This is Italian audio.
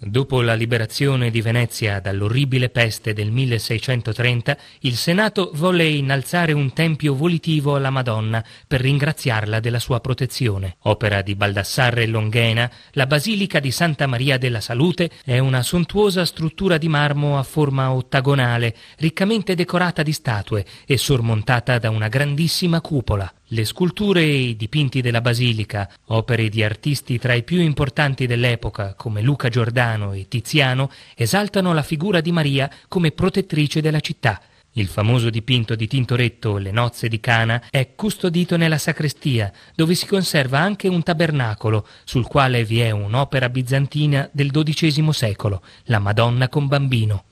Dopo la liberazione di Venezia dall'orribile peste del 1630, il Senato volle innalzare un tempio volitivo alla Madonna per ringraziarla della sua protezione. Opera di Baldassarre Longhena, la Basilica di Santa Maria della Salute è una sontuosa struttura di marmo a forma ottagonale, riccamente decorata di statue e sormontata da una grandissima cupola. Le sculture e i dipinti della Basilica, opere di artisti tra i più importanti dell'epoca come Luca Giordano e Tiziano, esaltano la figura di Maria come protettrice della città. Il famoso dipinto di Tintoretto, Le nozze di Cana, è custodito nella sacrestia, dove si conserva anche un tabernacolo, sul quale vi è un'opera bizantina del XII secolo, la Madonna con Bambino.